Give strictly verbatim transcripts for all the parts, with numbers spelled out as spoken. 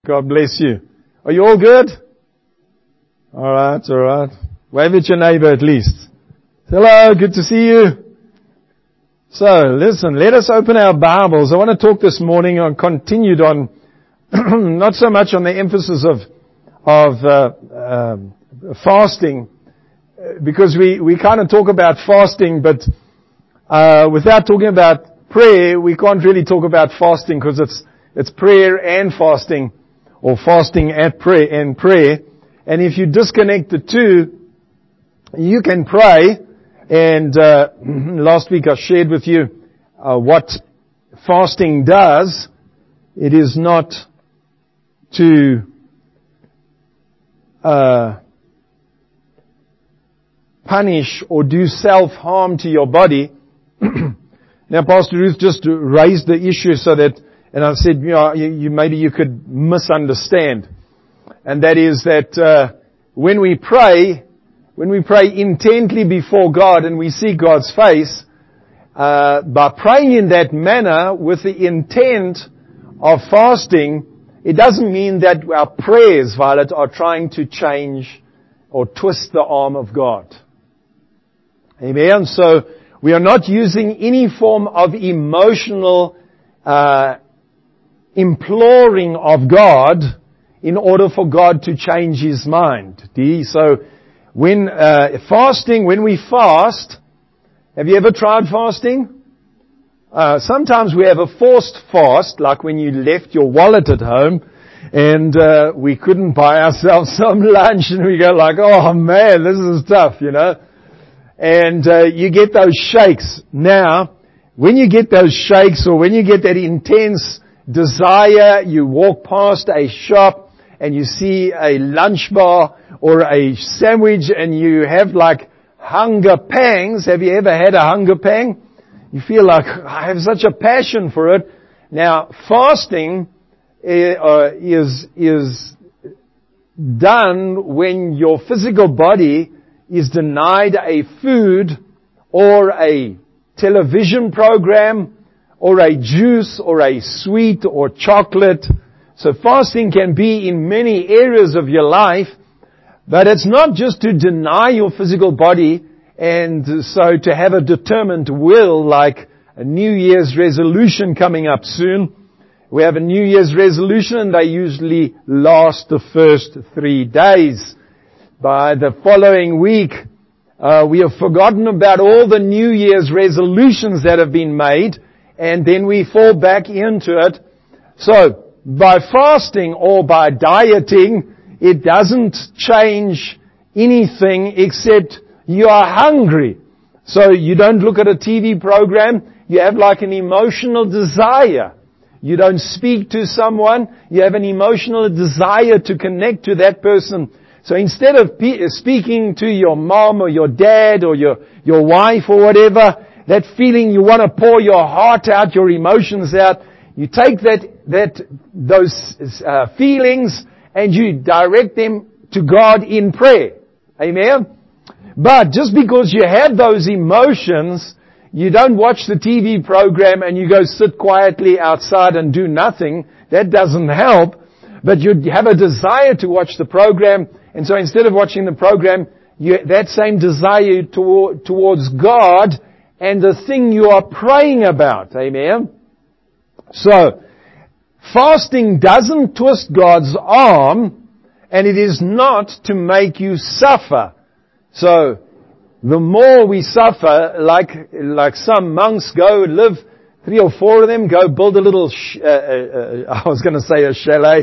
God bless you. Are you all good? All right, all right. Wave at your neighbor at least. Hello, good to see you. So, listen, let us open our Bibles. I want to talk this morning on, continued on, not so much on the emphasis of, of, uh, um, fasting, because we, we kind of talk about fasting, but, uh, without talking about prayer, we can't really talk about fasting because it's, it's prayer and fasting, or fasting and prayer, and prayer. And if you disconnect the two, you can pray. And uh, last week I shared with you uh, what fasting does. It is not to uh, punish or do self-harm to your body. Now, Pastor Ruth just raised the issue so that, and I said, you know, you, you, maybe you could misunderstand. And that is that uh, when we pray, When we pray intently before God and we see God's face, uh, by praying in that manner with the intent of fasting, it doesn't mean that our prayers, Violet, are trying to change or twist the arm of God. Amen? So, we are not using any form of emotional uh, imploring of God in order for God to change His mind. D? So, When uh, fasting, when we fast, have you ever tried fasting? Uh, sometimes we have a forced fast, like when you left your wallet at home and uh, we couldn't buy ourselves some lunch and we go like, oh man, this is tough, you know. And uh, you get those shakes. Now, when you get those shakes or when you get that intense desire, you walk past a shop and you see a lunch bar or a sandwich and you have like hunger pangs. Have you ever had a hunger pang? You feel like, I have such a passion for it. Now, fasting uh, is, is done when your physical body is denied a food or a television program or a juice or a sweet or chocolate. So fasting can be in many areas of your life, but it's not just to deny your physical body and so to have a determined will like a New Year's resolution coming up soon. We have a New Year's resolution and they usually last the first three days. By the following week, uh, we have forgotten about all the New Year's resolutions that have been made and then we fall back into it. So, by fasting or by dieting, it doesn't change anything except you are hungry. So you don't look at a T V program, you have like an emotional desire. You don't speak to someone, you have an emotional desire to connect to that person. So instead of pe- speaking to your mom or your dad or your, your wife or whatever, that feeling you want to pour your heart out, your emotions out, you take that, that, those uh, feelings and you direct them to God in prayer. Amen? But just because you have those emotions, you don't watch the T V program and you go sit quietly outside and do nothing. That doesn't help. But you have a desire to watch the program, and so instead of watching the program, you, that same desire toward, towards God and the thing you are praying about. Amen? So, fasting doesn't twist God's arm, and it is not to make you suffer. So, the more we suffer, like like some monks go live, three or four of them go build a little, sh- uh, uh, uh, I was going to say a chalet,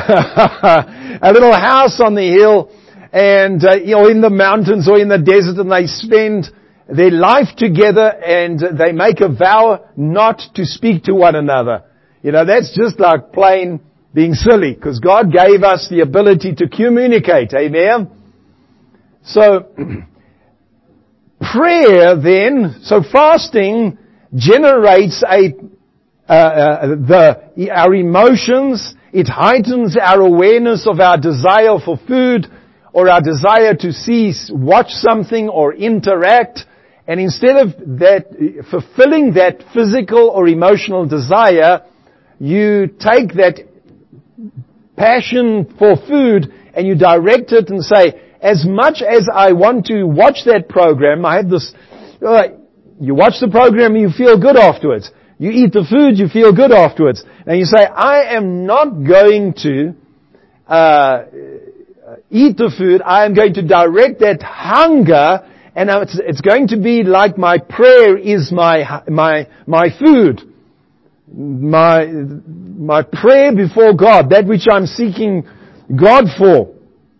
a little house on the hill, and uh, you know, in the mountains or in the desert, and they spend their life together and they make a vow not to speak to one another. You know, that's just like plain being silly, because God gave us the ability to communicate. Amen? So, prayer then, so fasting generates a, uh, uh, the, our emotions. It heightens our awareness of our desire for food or our desire to see, watch something or interact. And instead of that, fulfilling that physical or emotional desire, you take that passion for food, and you direct it and say, as much as I want to watch that program, I have this, uh, you watch the program and you feel good afterwards. You eat the food, you feel good afterwards. And you say, I am not going to uh, eat the food, I am going to direct that hunger, and it's, it's going to be like my prayer is my my my food. My my prayer before God, that which I'm seeking God for.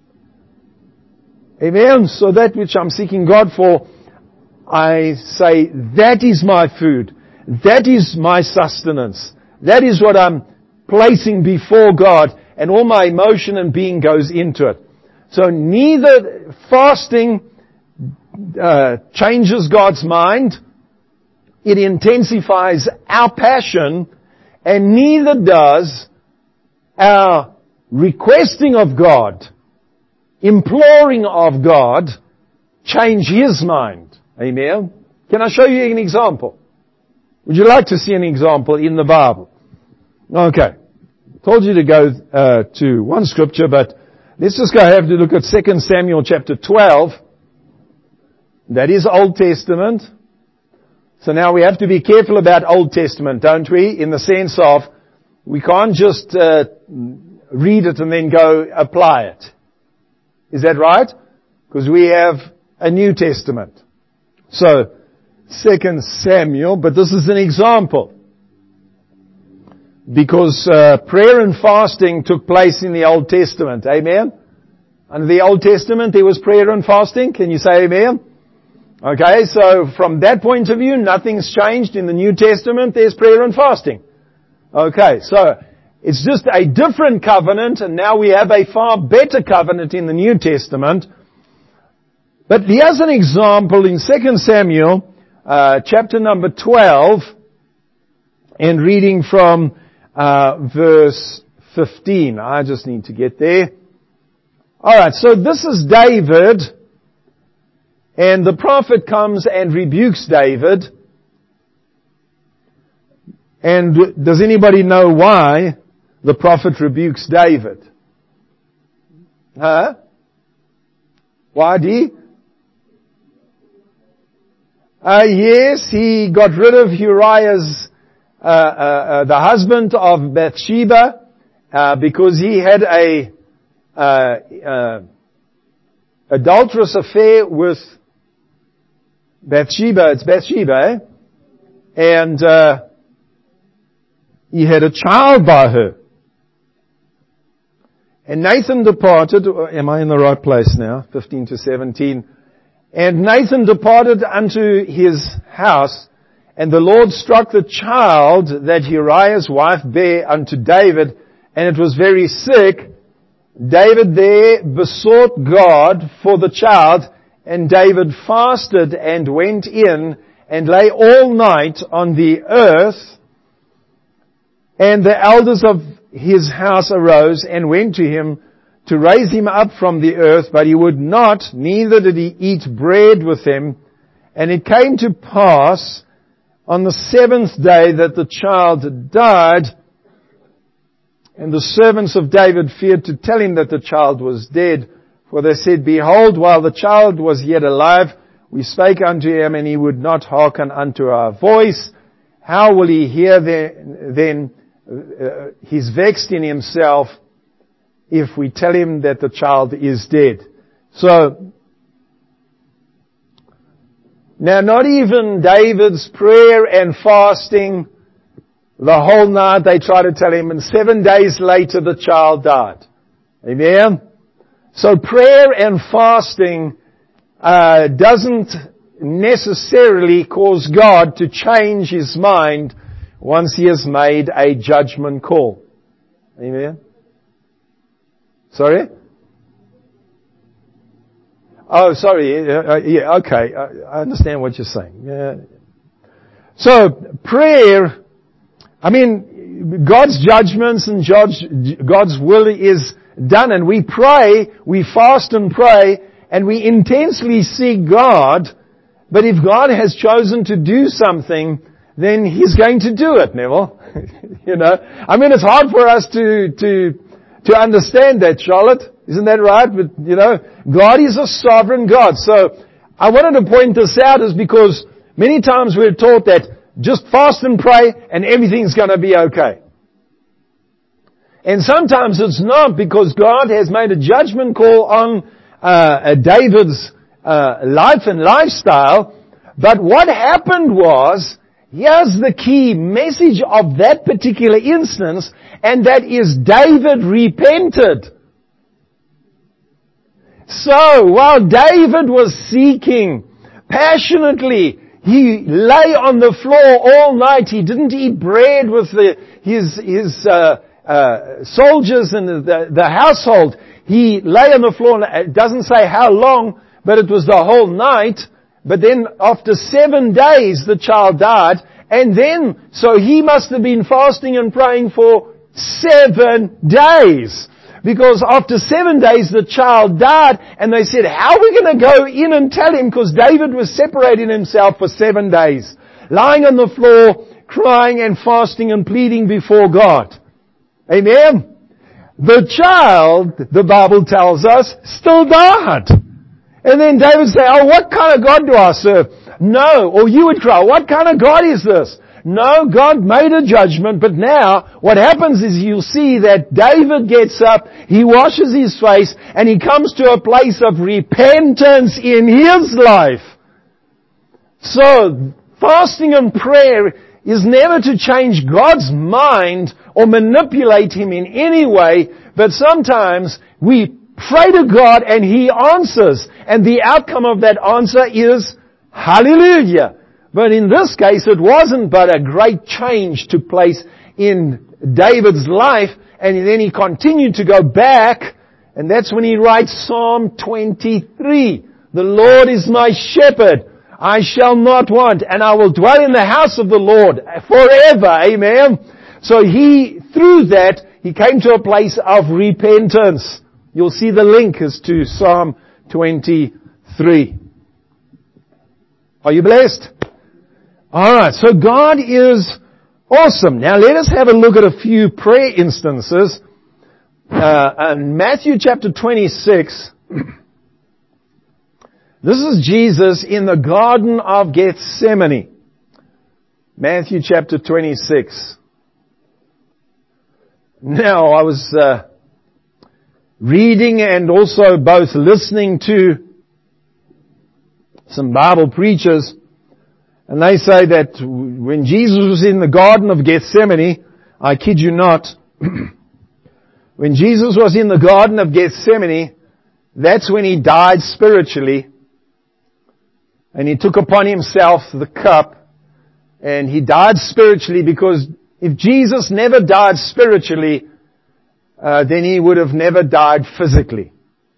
Amen? So that which I'm seeking God for, I say, that is my food. That is my sustenance. That is what I'm placing before God, and all my emotion and being goes into it. So neither fasting uh, changes God's mind, it intensifies our passion, and neither does our requesting of God, imploring of God, change His mind. Amen? Can I show you an example? Would you like to see an example in the Bible? Okay. Told you to go uh, to one scripture, but let's just go have to look at Second Samuel chapter twelve. That is Old Testament. So now we have to be careful about Old Testament, don't we? In the sense of, we can't just uh, read it and then go apply it. Is that right? Because we have a New Testament. So, Second Samuel, but this is an example. Because uh, prayer and fasting took place in the Old Testament. Amen? Under the Old Testament there was prayer and fasting. Can you say amen? Okay, so from that point of view, nothing's changed. In the New Testament, there's prayer and fasting. Okay, so it's just a different covenant, and now we have a far better covenant in the New Testament. But here's an example in Second Samuel, uh, chapter number twelve, and reading from uh, verse fifteen. I just need to get there. Alright, so this is David. And the prophet comes and rebukes David. And does anybody know why the prophet rebukes David? Huh? Why did he? Uh, yes, he got rid of Uriah's, uh, uh, uh, the husband of Bathsheba, uh, because he had a, uh, uh, adulterous affair with Bathsheba. It's Bathsheba, eh? And, uh, he had a child by her. And Nathan departed, am I in the right place now? fifteen to seventeen. And Nathan departed unto his house, and the Lord struck the child that Uriah's wife bare unto David, and it was very sick. David there besought God for the child, and David fasted and went in and lay all night on the earth. And the elders of his house arose and went to him to raise him up from the earth, but he would not, neither did he eat bread with them. And it came to pass on the seventh day that the child died, and the servants of David feared to tell him that the child was dead. For they said, Behold, while the child was yet alive, we spake unto him, and he would not hearken unto our voice. How will he hear then? Uh, he's vexed in himself if we tell him that the child is dead. So, now not even David's prayer and fasting the whole night, they try to tell him, and seven days later the child died. Amen? So prayer and fasting uh, doesn't necessarily cause God to change His mind once He has made a judgment call. Amen? Sorry? Oh, sorry. Uh, yeah, okay. I, I understand what you're saying. Yeah. So, prayer, I mean, God's judgments and judge, God's will is done, and we pray, we fast and pray, and we intensely seek God, but if God has chosen to do something, then He's going to do it, Neville. You know? I mean, it's hard for us to, to, to understand that, Charlotte. Isn't that right? But, you know, God is a sovereign God. So, I wanted to point this out is because many times we're taught that just fast and pray and everything's going to be okay. And sometimes it's not, because God has made a judgment call on uh, David's uh, life and lifestyle. But what happened was, here's the key message of that particular instance, and that is David repented. So, while David was seeking passionately, he lay on the floor all night. He didn't eat bread with the, his, his, uh, uh, soldiers and the, the household. He lay on the floor, and it doesn't say how long, but it was the whole night. But then after seven days, the child died. And then, so he must have been fasting and praying for seven days. Because after seven days, the child died, and they said, how are we going to go in and tell him? Because David was separating himself for seven days, lying on the floor, crying and fasting and pleading before God. Amen? The child, the Bible tells us, still died. And then David said, oh, what kind of God do I serve? No. Or you would cry, what kind of God is this? No, God made a judgment, but now what happens is you'll see that David gets up, he washes his face, and he comes to a place of repentance in his life. So, fasting and prayer is never to change God's mind or manipulate Him in any way, but sometimes we pray to God and He answers, and the outcome of that answer is hallelujah. But in this case, it wasn't, but a great change took place in David's life, and then he continued to go back, and that's when he writes Psalm twenty-three. The Lord is my shepherd, I shall not want, and I will dwell in the house of the Lord forever. Amen. So he, through that, he came to a place of repentance. You'll see the link is to Psalm twenty-three. Are you blessed? Alright, so God is awesome. Now let us have a look at a few prayer instances. Uh, in Matthew chapter twenty-six, this is Jesus in the Garden of Gethsemane. Matthew chapter twenty-six. Now I was uh, reading and also both listening to some Bible preachers, and they say that when Jesus was in the Garden of Gethsemane, I kid you not, when Jesus was in the Garden of Gethsemane, that's when He died spiritually, and He took upon Himself the cup, and He died spiritually because if Jesus never died spiritually, uh, then He would have never died physically.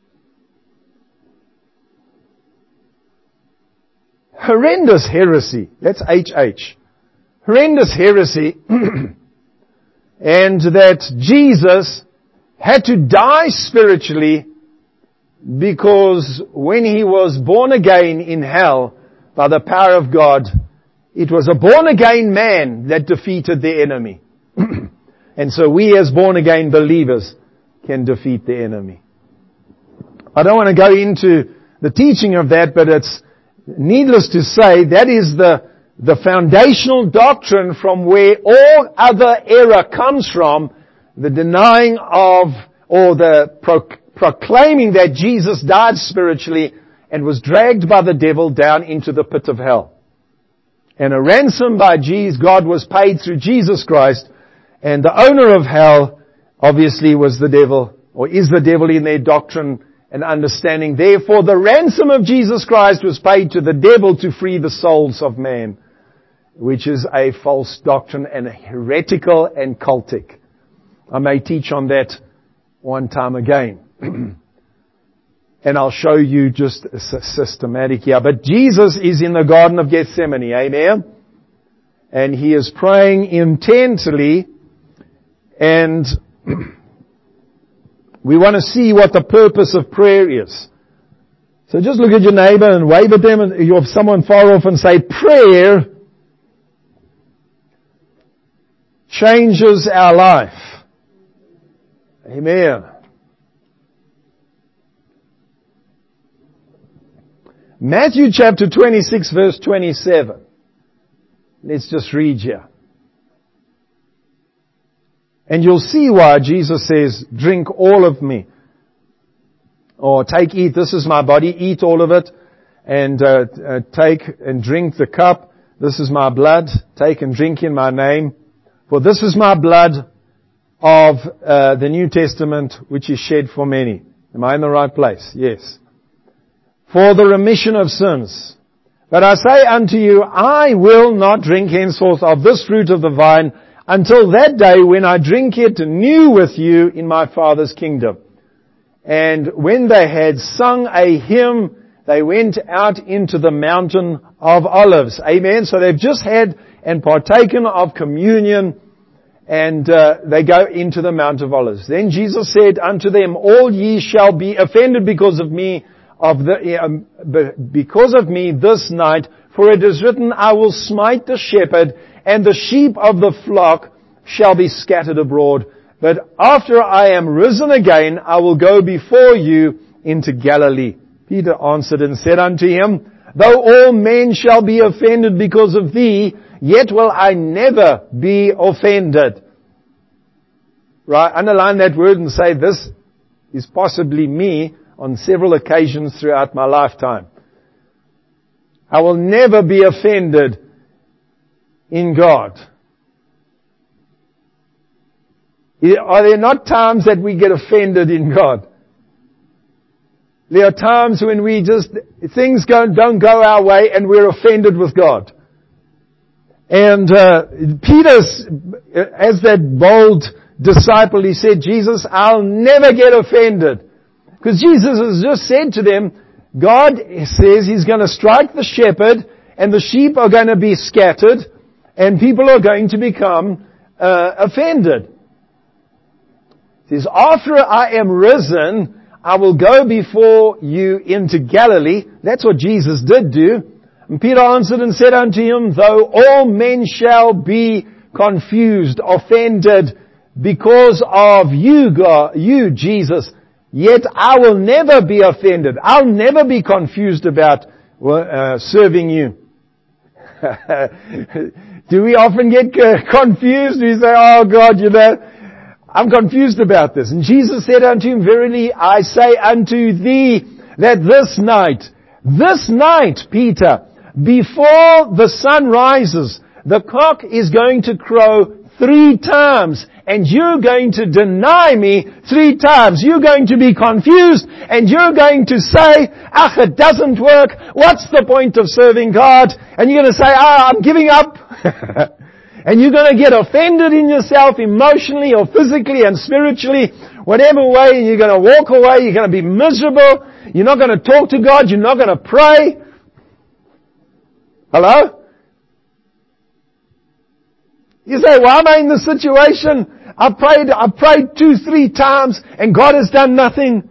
Horrendous heresy. That's H H. Horrendous heresy. And that Jesus had to die spiritually because when He was born again in hell by the power of God, it was a born again man that defeated the enemy. And so we as born again believers can defeat the enemy. I don't want to go into the teaching of that, but it's needless to say, that is the, the foundational doctrine from where all other error comes from, the denying of, or the pro- proclaiming that Jesus died spiritually and was dragged by the devil down into the pit of hell. And a ransom by Jesus, God was paid through Jesus Christ, and the owner of hell obviously was the devil, or is the devil in their doctrine and understanding. Therefore, the ransom of Jesus Christ was paid to the devil to free the souls of man, which is a false doctrine and heretical and cultic. I may teach on that one time again. And I'll show you just systematic here. But Jesus is in the Garden of Gethsemane, amen? And He is praying intently, and we want to see what the purpose of prayer is. So just look at your neighbor and wave at them, and you have someone far off and say, prayer changes our life. Amen. Matthew chapter twenty-six verse twenty-seven. Let's just read here. And you'll see why Jesus says, drink all of me. Or take, eat, this is my body, eat all of it. And uh, uh, take and drink the cup. This is my blood. Take and drink in my name. For this is my blood of uh, the New Testament, which is shed for many. Am I in the right place? Yes. For the remission of sins. But I say unto you, I will not drink henceforth of this fruit of the vine until that day when I drink it new with you in my Father's kingdom. And when they had sung a hymn, they went out into the mountain of Olives. Amen. So they've just had and partaken of communion, and uh, they go into the Mount of Olives. Then Jesus said unto them, all ye shall be offended because of me, of the, um, because of me this night, for it is written, I will smite the shepherd, and the sheep of the flock shall be scattered abroad. But after I am risen again, I will go before you into Galilee. Peter answered and said unto him, though all men shall be offended because of thee, yet will I never be offended. Right? Underline that word and say, this is possibly me on several occasions throughout my lifetime. I will never be offended in God. Are there not times that we get offended in God? There are times when we just, things go, don't go our way and we're offended with God. And uh, Peter, as that bold disciple, he said, Jesus, I'll never get offended. Because Jesus has just said to them, God says He's going to strike the shepherd and the sheep are going to be scattered and people are going to become uh, offended. He says, after I am risen, I will go before you into Galilee. That's what Jesus did do. And Peter answered and said unto him, though all men shall be confused, offended because of you, God, you, Jesus, yet I will never be offended. I'll never be confused about uh, serving you. Do we often get confused? We say, oh God, you know, I'm confused about this. And Jesus said unto him, verily I say unto thee that this night, this night, Peter, before the sun rises, the cock is going to crow three times, and you're going to deny me three times. You're going to be confused, and you're going to say, ah, it doesn't work. What's the point of serving God? And you're going to say, ah, I'm giving up. And you're going to get offended in yourself emotionally or physically and spiritually, whatever way, and you're going to walk away, you're going to be miserable, you're not going to talk to God, you're not going to pray. Hello? You say, why am I in this situation? I prayed, I prayed two, three times, and God has done nothing.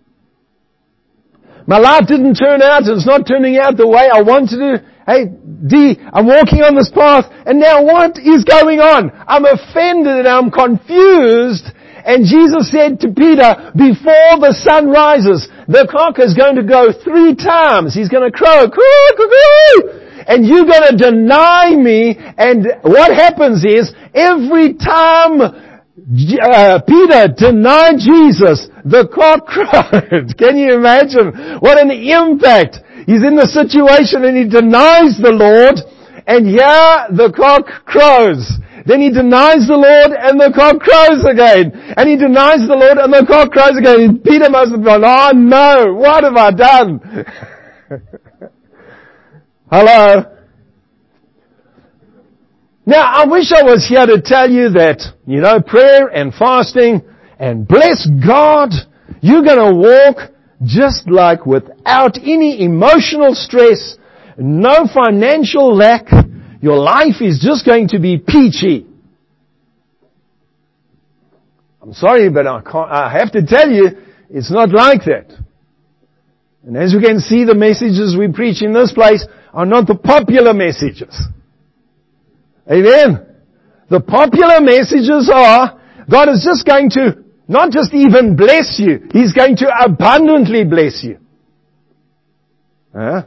My life didn't turn out, and it's not turning out the way I wanted to. Hey, D, I'm walking on this path, and now what is going on? I'm offended and I'm confused. And Jesus said to Peter, before the sun rises, the cock is going to go three times. He's going to crow, coo, coo, coo, and you're going to deny me. And what happens is, every time uh, Peter denied Jesus, the cock crowed. Can you imagine? What an impact. He's in the situation and he denies the Lord, and here the cock crows. Then he denies the Lord and the cock crows again. And he denies the Lord and the cock crows again. And Peter must have gone, oh no, what have I done? Hello? Now I wish I was here to tell you that, you know, prayer and fasting and bless God, you're going to walk just like without any emotional stress, no financial lack, your life is just going to be peachy. I'm sorry, but I, can't, I have to tell you, it's not like that. And as you can see, the messages we preach in this place are not the popular messages. Amen? The popular messages are, God is just going to not just even bless you, He's going to abundantly bless you. Huh?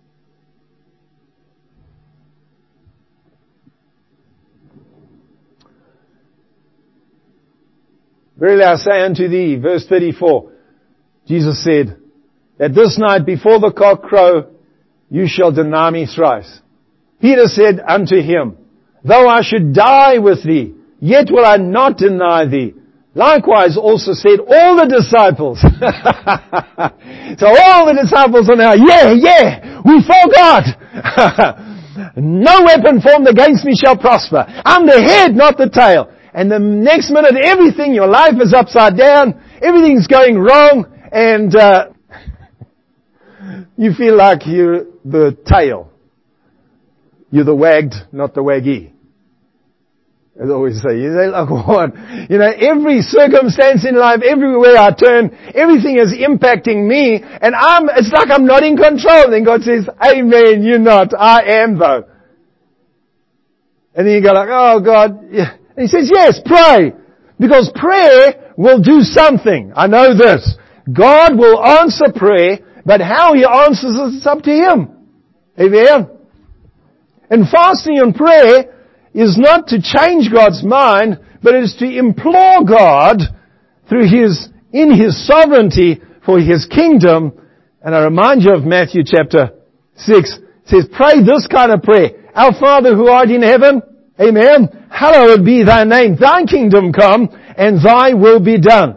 Verily I say unto thee, verse thirty-four, Jesus said, that this night before the cock crow, you shall deny me thrice. Peter said unto him, though I should die with thee, yet will I not deny thee. Likewise also said all the disciples. So all the disciples are now, yeah, yeah, we forgot. No weapon formed against me shall prosper. I'm the head, not the tail. And the next minute, everything, your life is upside down, everything's going wrong, and uh, you feel like you're the tail. You're the wagged, not the waggy. As I always say, you say, like what? You know, every circumstance in life, everywhere I turn, everything is impacting me, and I'm, it's like I'm not in control. Then God says, amen, you're not, I am though. And then you go like, oh God, yeah. And He says, yes, pray. Because prayer will do something. I know this. God will answer prayer, but how He answers it, it's up to Him. Amen? And fasting and prayer is not to change God's mind, but it is to implore God through His, in His sovereignty for His kingdom. And I remind you of Matthew chapter six. It says, pray this kind of prayer. Our Father who art in heaven, amen, hallowed be thy name. Thy kingdom come, and thy will be done.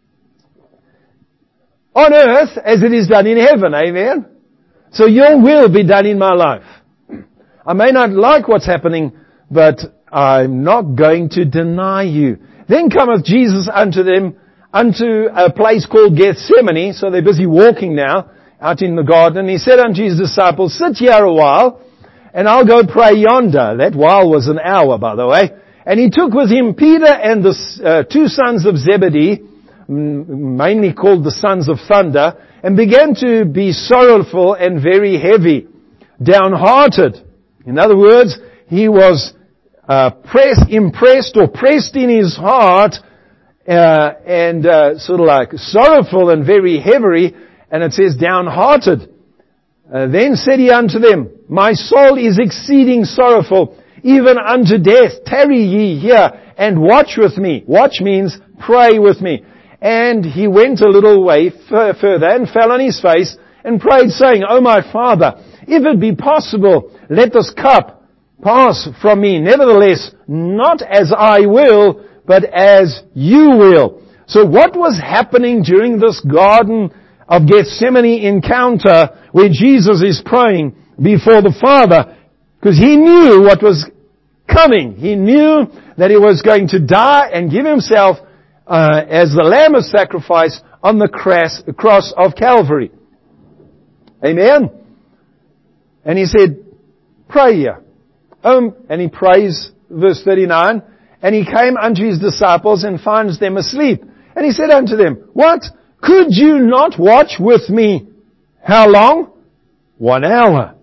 On earth as it is done in heaven, amen. So your will be done in my life. I may not like what's happening, but I'm not going to deny you. Then cometh Jesus unto them, unto a place called Gethsemane. So they're busy walking now, out in the garden. He said unto His disciples, sit here a while, and I'll go pray yonder. That while was an hour, by the way. And He took with Him Peter and the uh, two sons of Zebedee, mainly called the sons of thunder, and began to be sorrowful and very heavy, downhearted. In other words, he was uh, pressed, impressed or pressed in his heart, uh, and uh, sort of like sorrowful and very heavy, and it says downhearted. Uh, then said He unto them, my soul is exceeding sorrowful, even unto death. Tarry ye here, and watch with me. Watch means pray with me. And he went a little way f- further, and fell on his face, and prayed, saying, O my Father, if it be possible, let this cup pass from me. Nevertheless, not as I will, but as you will. So what was happening during this Garden of Gethsemane encounter where Jesus is praying before the Father? Because He knew what was coming. He knew that He was going to die and give Himself uh, as the Lamb of sacrifice on the cross, cross of Calvary. Amen? And He said, pray here. Um, and He prays, verse thirty-nine, and He came unto His disciples and finds them asleep. And He said unto them, what? Could you not watch with me? How long? One hour.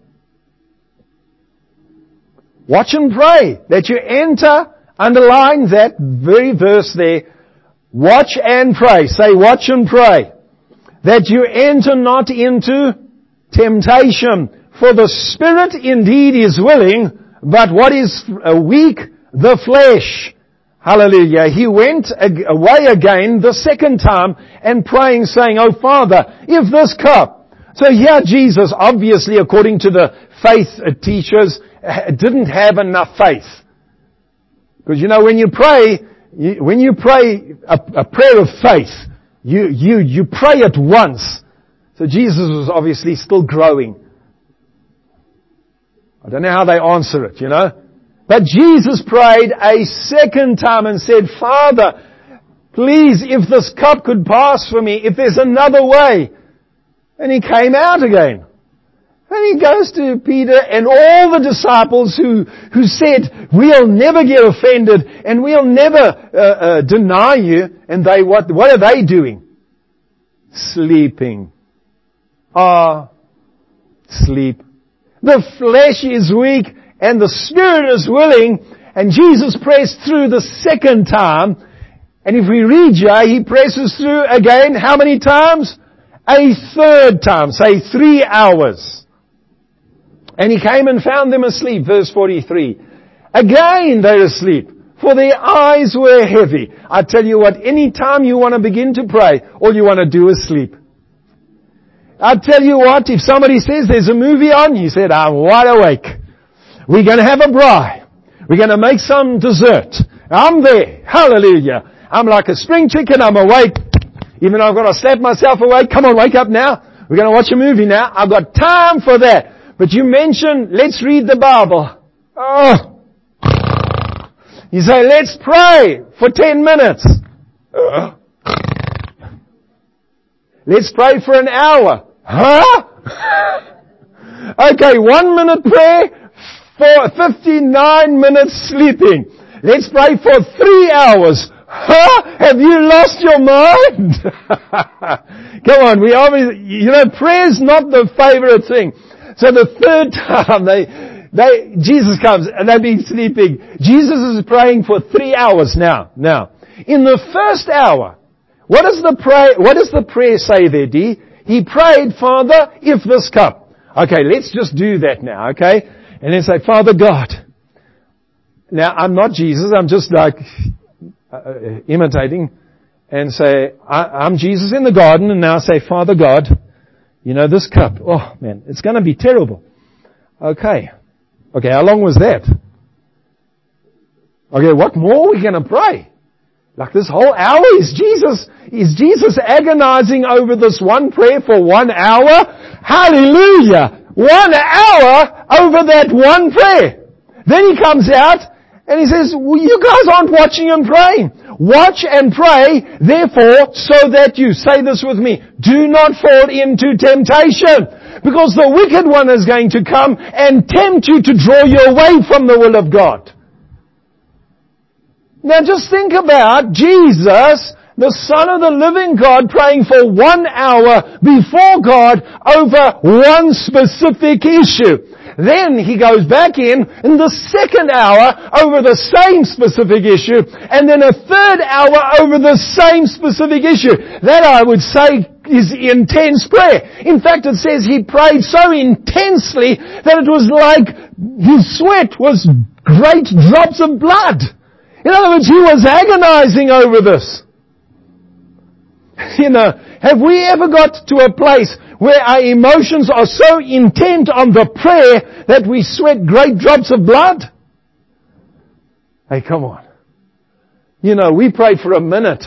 Watch and pray. That you enter, underline that very verse there. Watch and pray. Say watch and pray. That you enter not into temptation. For the spirit indeed is willing, but what is weak? The flesh. Hallelujah. He went away again the second time and praying, saying, O Father, if this cup. So here Jesus, obviously according to the faith teachers, didn't have enough faith. Because you know, when you pray, you, when you pray a, a prayer of faith, you, you, you pray it once. So Jesus was obviously still growing. I don't know how they answer it, you know. But Jesus prayed a second time and said, Father, please, if this cup could pass for me, if there's another way. And He came out again. And He goes to Peter and all the disciples who, who said, we'll never get offended and we'll never uh, uh, deny you. And they, what, what are they doing? Sleeping. Ah, sleep. The flesh is weak and the spirit is willing. And Jesus pressed through the second time. And if we read here, he presses through again, how many times? A third time, say three hours. And he came and found them asleep, verse forty-three. Again they're asleep, for their eyes were heavy. I tell you what, any time you want to begin to pray, all you want to do is sleep. I tell you what, if somebody says there's a movie on, you said, I'm wide awake. We're going to have a braai. We're going to make some dessert. I'm there. Hallelujah. I'm like a spring chicken. I'm awake. Even though I've got to slap myself awake. Come on, wake up now. We're going to watch a movie now. I've got time for that. But you mentioned, let's read the Bible. Oh. You say, let's pray for ten minutes. Uh. Let's pray for an hour. Huh? Okay, one minute prayer for fifty-nine minutes sleeping. Let's pray for three hours. Huh? Have you lost your mind? Come on, we always, you know, prayer's not the favorite thing. So the third time they, they, Jesus comes and they've been sleeping. Jesus is praying for three hours now. Now, in the first hour, what does the pray, what does the prayer say there, Dee? He prayed, Father, if this cup. Okay, let's just do that now, okay? And then say, Father God. Now, I'm not Jesus, I'm just like uh, imitating. And say, I, I'm Jesus in the garden, and now say, Father God, you know, this cup, oh man, it's going to be terrible. Okay. Okay, how long was that? Okay, what more are we going to pray? Like this whole hour, is Jesus, is Jesus agonizing over this one prayer for one hour? Hallelujah! One hour over that one prayer. Then he comes out and he says, well, you guys aren't watching and praying. Watch and pray, therefore, so that you, say this with me, do not fall into temptation. Because the wicked one is going to come and tempt you to draw you away from the will of God. Now just think about Jesus, the Son of the living God, praying for one hour before God over one specific issue. Then he goes back in in the second hour over the same specific issue, and then a third hour over the same specific issue. That, I would say, is intense prayer. In fact, it says he prayed so intensely that it was like his sweat was great drops of blood. In other words, he was agonizing over this. You know, have we ever got to a place where our emotions are so intent on the prayer that we sweat great drops of blood? Hey, come on. You know, we prayed for a minute.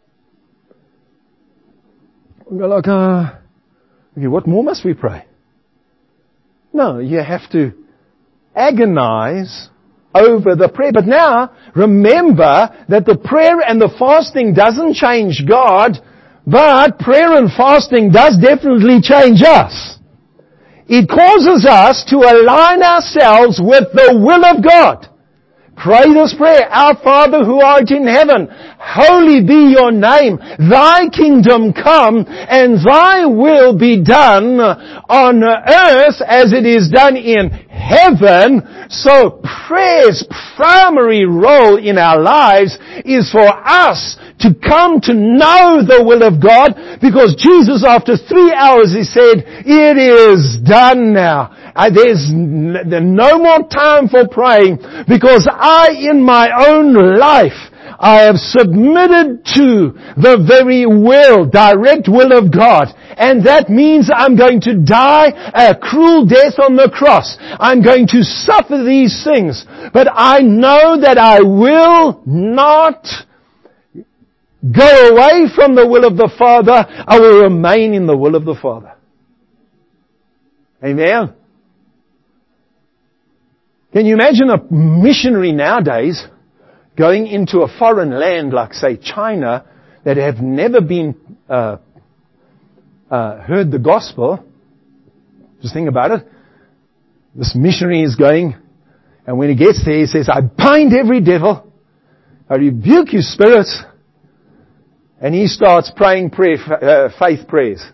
We go like, uh, okay, what more must we pray? No, you have to agonize over the prayer. But now, remember that the prayer and the fasting doesn't change God, but prayer and fasting does definitely change us. It causes us to align ourselves with the will of God. Pray this prayer, Our Father who art in heaven, holy be your name, thy kingdom come, and thy will be done on earth as it is done in heaven. So prayer's primary role in our lives is for us to come to know the will of God, because Jesus, after three hours, he said, it is done now. Uh, there's n- no more time for praying, because I, in my own life, I have submitted to the very will, direct will of God. And that means I'm going to die a cruel death on the cross. I'm going to suffer these things. But I know that I will not go away from the will of the Father. I will remain in the will of the Father. Amen. Can you imagine a missionary nowadays going into a foreign land like, say, China, that have never been uh, uh, heard the gospel? Just think about it. This missionary is going, and when he gets there, he says, I bind every devil, I rebuke you spirits, and he starts praying prayer, uh, faith prayers.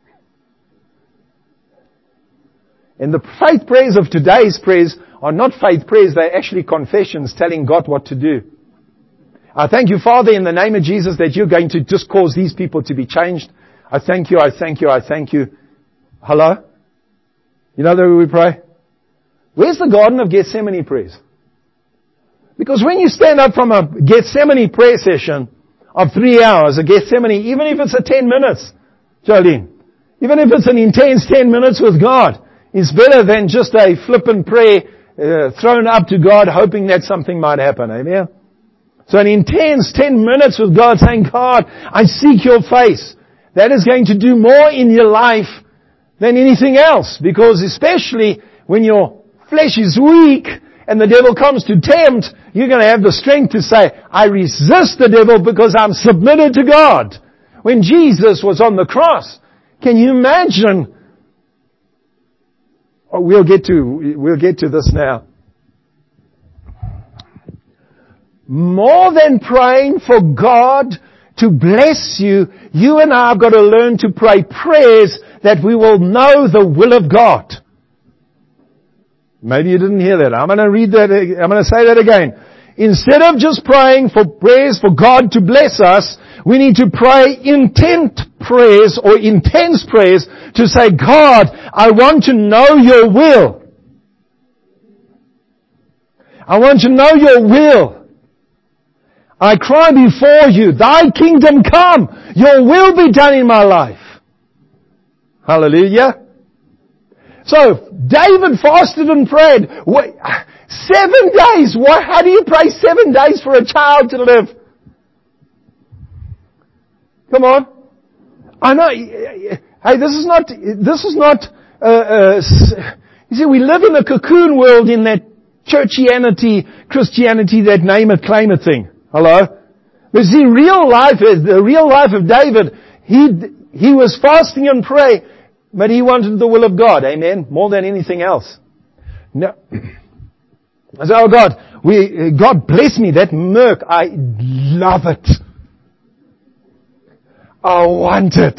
And the faith prayers of today's prayers are not faith prayers, they're actually confessions telling God what to do. I thank you, Father, in the name of Jesus, that you're going to just cause these people to be changed. I thank you, I thank you, I thank you. Hello? You know the way we pray? Where's the Garden of Gethsemane prayers? Because when you stand up from a Gethsemane prayer session of three hours, a Gethsemane, even if it's a ten minutes, Jolene, even if it's an intense ten minutes with God, it's better than just a flippant prayer uh, thrown up to God hoping that something might happen. Amen? So an intense ten minutes with God saying, God, I seek your face. That is going to do more in your life than anything else. Because especially when your flesh is weak and the devil comes to tempt, you're going to have the strength to say, I resist the devil because I'm submitted to God. When Jesus was on the cross, can you imagine? Oh, we'll get to, we'll get to this now. More than praying for God to bless you, you and I have got to learn to pray prayers that we will know the will of God. Maybe you didn't hear that. I'm going to read that. I'm going to say that again. Instead of just praying for prayers for God to bless us, we need to pray intent prayers or intense prayers to say, God, I want to know your will. I want to know your will. I cry before you, thy kingdom come, your will be done in my life. Hallelujah. So, David fasted and prayed. Wait, seven days. What, how do you pray seven days for a child to live? Come on. I know. Hey, this is not, this is not, uh, uh, you see, we live in a cocoon world in that churchianity, Christianity, that name it, claim it thing. Hello? But see, real life is, the real life of David, he, he was fasting and praying, but he wanted the will of God. Amen? More than anything else. No. I said, oh God, we, God bless me, that murk, I love it. I want it.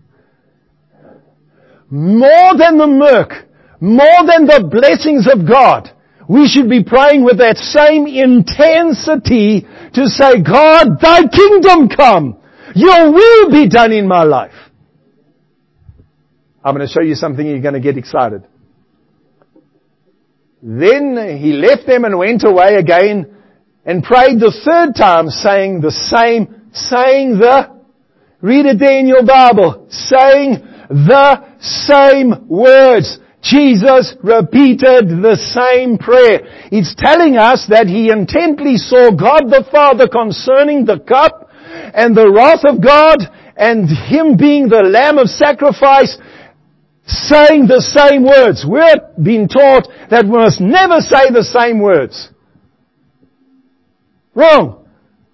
More than the murk, more than the blessings of God, we should be praying with that same intensity to say, God, thy kingdom come. Your will be done in my life. I'm going to show you something you're going to get excited. Then he left them and went away again and prayed the third time, saying the same, saying the, read it there in your Bible, saying the same words. Jesus repeated the same prayer. It's telling us that he intently saw God the Father concerning the cup and the wrath of God and him being the Lamb of sacrifice, saying the same words. We're being taught that we must never say the same words. Wrong.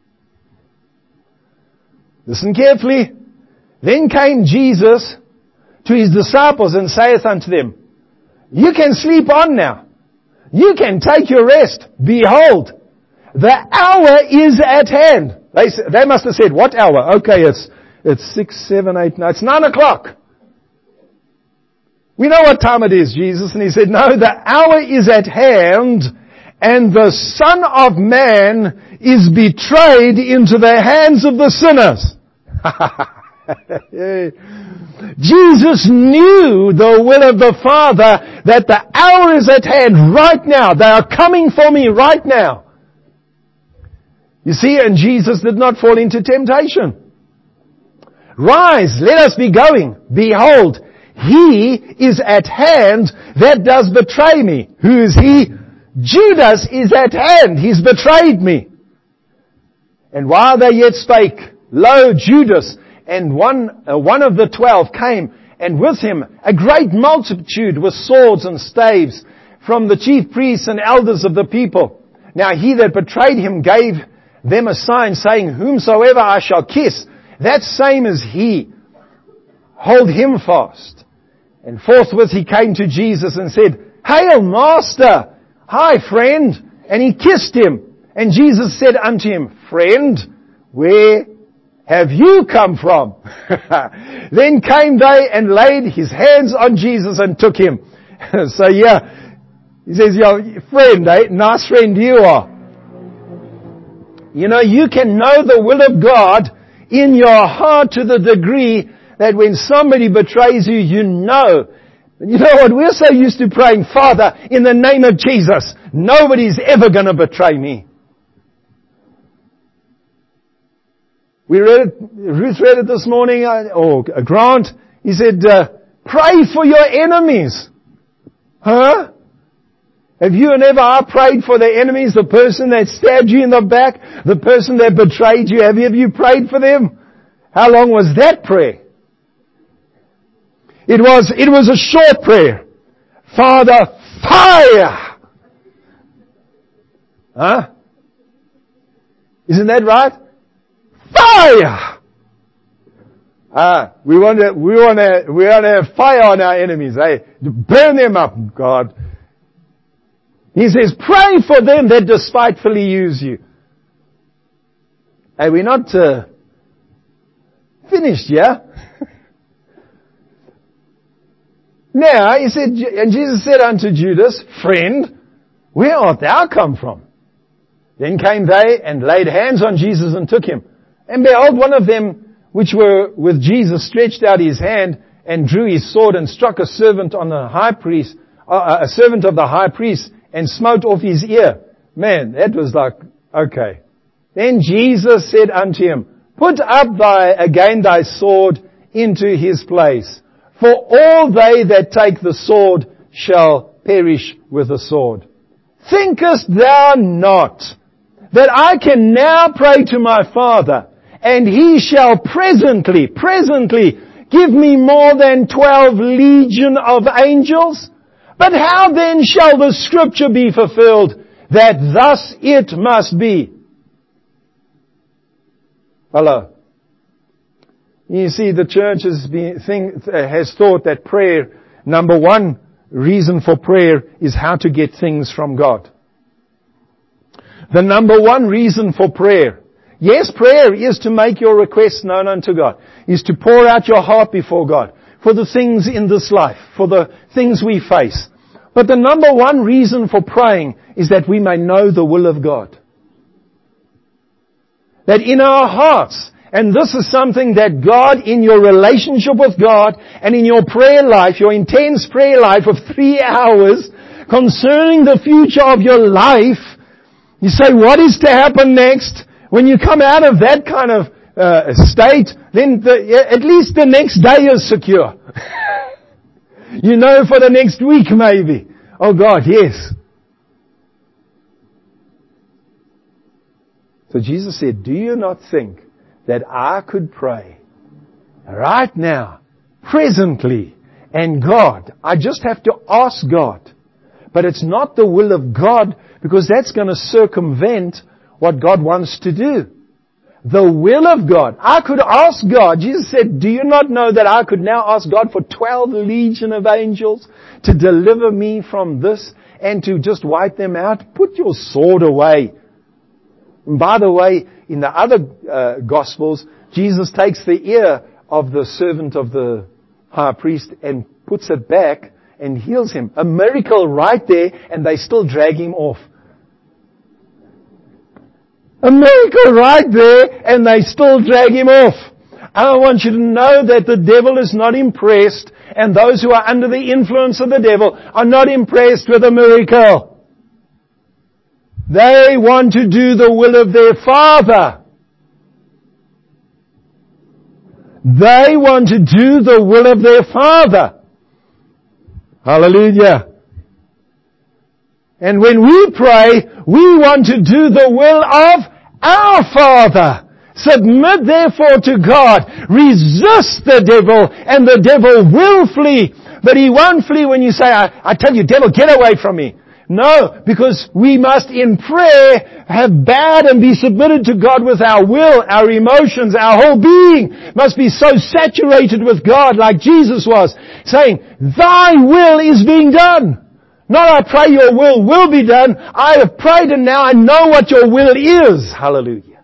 Listen carefully. Then came Jesus to his disciples and saith unto them, you can sleep on now. You can take your rest. Behold, the hour is at hand. They, they must have said, what hour? Okay, it's, it's six, seven, eight, nine. It's nine o'clock. We know what time it is, Jesus. And he said, no, the hour is at hand and the Son of Man is betrayed into the hands of the sinners. Jesus knew the will of the Father, that the hour is at hand right now. They are coming for me right now. You see, and Jesus did not fall into temptation. Rise, let us be going. Behold, he is at hand that does betray me. Who is he? Judas is at hand. He's betrayed me. And while they yet spake, lo, Judas, and one, uh, one of the twelve came, and with him a great multitude with swords and staves from the chief priests and elders of the people. Now he that betrayed him gave them a sign, saying, whomsoever I shall kiss, that same is he. Hold him fast. And forthwith he came to Jesus and said, Hail, Master! Hi, friend! And he kissed him. And Jesus said unto him, Friend, where have you come from? Then came they and laid his hands on Jesus and took him. So yeah, he says, yeah, friend, eh? Nice friend you are. You know, you can know the will of God in your heart to the degree that when somebody betrays you, you know. You know what? We're so used to praying, Father, in the name of Jesus, nobody's ever going to betray me. We read it, Ruth read it this morning, or Grant, he said, uh, pray for your enemies. Huh? Have you and ever I prayed for the enemies, the person that stabbed you in the back, the person that betrayed you? Have you, have you prayed for them? How long was that prayer? It was, it was a short prayer. Father, fire! Huh? Isn't that right? Fire! Ah, we want to, we want to, we want to have fire on our enemies, eh? Burn them up, God. He says, pray for them that despitefully use you. Hey, we're not uh, finished, yeah? Now, he said, and Jesus said unto Judas, friend, where art thou come from? Then came they and laid hands on Jesus and took him. And behold, one of them which were with Jesus stretched out his hand and drew his sword and struck a servant on the high priest, uh, a servant of the high priest, and smote off his ear. Man, that was like, okay. Then Jesus said unto him, put up thy, again thy sword into his place. For all they that take the sword shall perish with the sword. Thinkest thou not that I can now pray to my Father, and he shall presently, presently give me more than twelve legion of angels? But how then shall the scripture be fulfilled, that thus it must be? Hello. You see, the church has, been, think, has thought that prayer, number one reason for prayer is how to get things from God. The number one reason for prayer, yes, prayer is to make your requests known unto God, is to pour out your heart before God for the things in this life, for the things we face. But the number one reason for praying is that we may know the will of God. That in our hearts, and this is something that God, in your relationship with God and in your prayer life, your intense prayer life of three hours concerning the future of your life, you say, what is to happen next? When you come out of that kind of uh, state, then the, at least the next day is secure. You know, for the next week maybe. Oh God, yes. So Jesus said, do you not think that I could pray right now, presently, and God, I just have to ask God. But it's not the will of God, because that's going to circumvent what God wants to do. The will of God. I could ask God. Jesus said, do you not know that I could now ask God for twelve legion of angels to deliver me from this and to just wipe them out? Put your sword away. And by the way, in the other uh, Gospels, Jesus takes the ear of the servant of the high priest and puts it back and heals him. A miracle right there, and they still drag him off. A miracle right there, and they still drag him off. I want you to know that the devil is not impressed, and those who are under the influence of the devil are not impressed with a miracle. They want to do the will of their Father. They want to do the will of their Father. Hallelujah. And when we pray, we want to do the will of our Father. Submit therefore to God. Resist the devil, and the devil will flee. But he won't flee when you say, I, I tell you, devil, get away from me. No, because we must in prayer have bowed and be submitted to God with our will, our emotions, our whole being must be so saturated with God like Jesus was, saying, thy will is being done. Not I pray your will will be done. I have prayed and now I know what your will is. Hallelujah.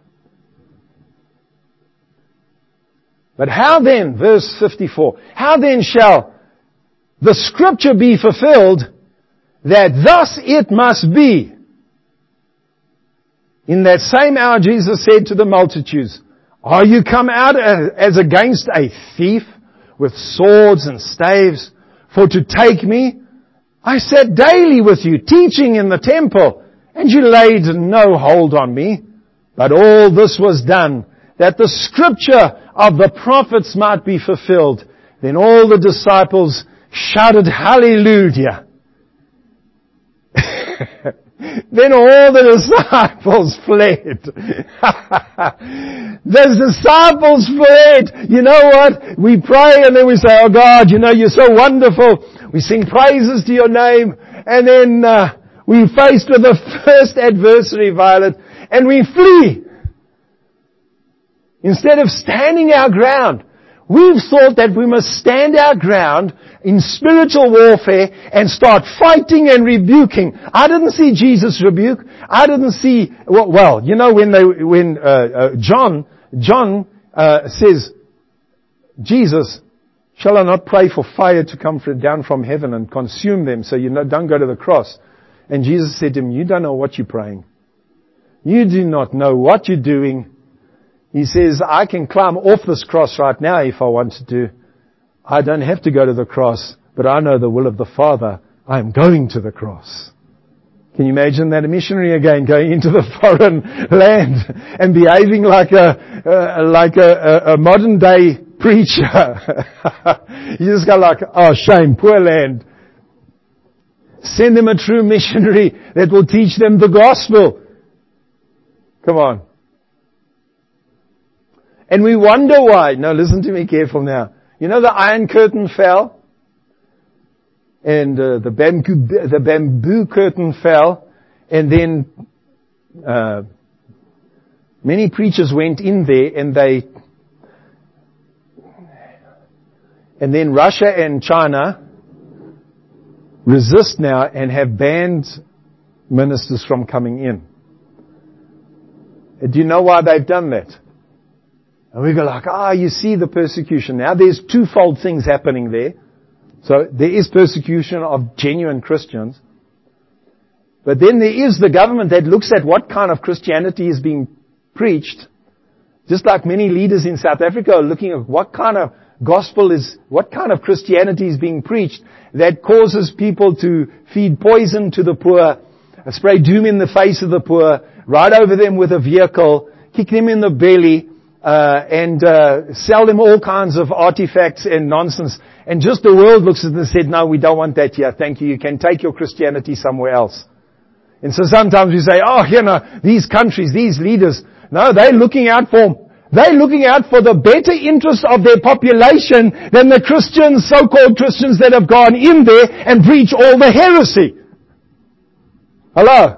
But how then, verse fifty-four, how then shall the scripture be fulfilled that thus it must be? In that same hour, Jesus said to the multitudes, are you come out as against a thief with swords and staves for to take me? I sat daily with you, teaching in the temple, and you laid no hold on me. But all this was done, that the scripture of the prophets might be fulfilled. Then all the disciples shouted, Hallelujah. Then all the disciples fled. The disciples fled. You know what? We pray and then we say, oh God, you know, you're so wonderful. We sing praises to your name. And then uh, we're faced with the first adversary, Violet, and we flee. Instead of standing our ground. We've thought that we must stand our ground in spiritual warfare and start fighting and rebuking. I didn't see Jesus rebuke. I didn't see, well, well you know, when they, when, uh, uh John, John, uh, says, Jesus, shall I not pray for fire to come down from heaven and consume them so you know, don't go to the cross? And Jesus said to him, you don't know what you're praying. You do not know what you're doing. He says, I can climb off this cross right now if I wanted to. I don't have to go to the cross, but I know the will of the Father. I am going to the cross. Can you imagine that? A missionary again going into the foreign land and behaving like a, uh, like a, a, a modern day preacher. You just go like, oh shame, poor land. Send them a true missionary that will teach them the gospel. Come on. And we wonder why. No, listen to me careful now. You know the Iron Curtain fell? And uh, the, bamboo, the bamboo curtain fell. And then uh, many preachers went in there and they... And then Russia and China resist now and have banned ministers from coming in. Do you know why they've done that? And we go like, ah, you see the persecution. Now there's twofold things happening there. So there is persecution of genuine Christians. But then there is the government that looks at what kind of Christianity is being preached. Just like many leaders in South Africa are looking at what kind of gospel is, what kind of Christianity is being preached that causes people to feed poison to the poor, spray doom in the face of the poor, ride over them with a vehicle, kick them in the belly, Uh, and uh, sell them all kinds of artifacts and nonsense. And just the world looks at it and said, no, we don't want that here. Thank you. You can take your Christianity somewhere else. And so sometimes we say, oh, you know, these countries, these leaders, no, they're looking out for, they're looking out for the better interests of their population than the Christians, so-called Christians that have gone in there and preach all the heresy. Hello?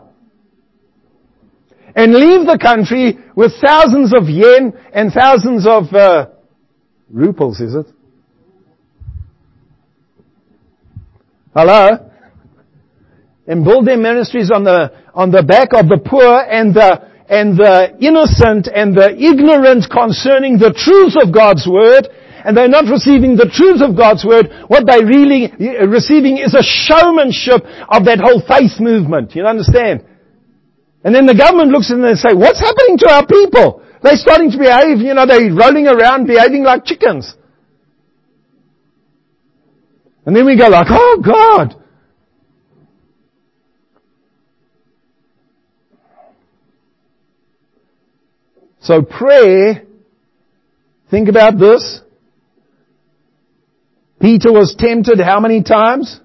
And leave the country with thousands of yen and thousands of uh, rubles, is it? Hello? And build their ministries on the on the back of the poor and the and the innocent and the ignorant concerning the truth of God's word. And they're not receiving the truth of God's word. What they're really receiving is a showmanship of that whole faith movement. You understand? And then the government looks at them and say, what's happening to our people? They're starting to behave, you know, they're rolling around behaving like chickens. And then we go like, oh God. So prayer, think about this. Peter was tempted how many times?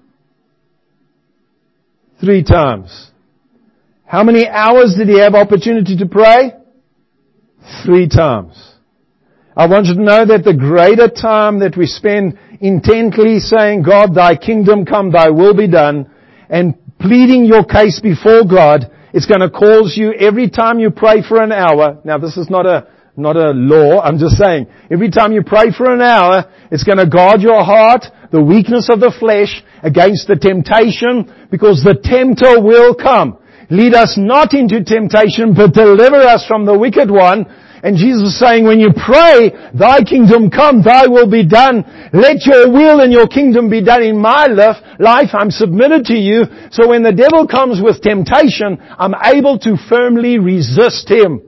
Three times. How many hours did he have opportunity to pray? Three times. I want you to know that the greater time that we spend intently saying, God, thy kingdom come, thy will be done, and pleading your case before God, it's going to cause you every time you pray for an hour. Now this is not a, not a law, I'm just saying. Every time you pray for an hour, it's going to guard your heart, the weakness of the flesh, against the temptation, because the tempter will come. Lead us not into temptation, but deliver us from the wicked one. And Jesus is saying, when you pray, thy kingdom come, thy will be done. Let your will and your kingdom be done in my life. I'm submitted to you. So when the devil comes with temptation, I'm able to firmly resist him.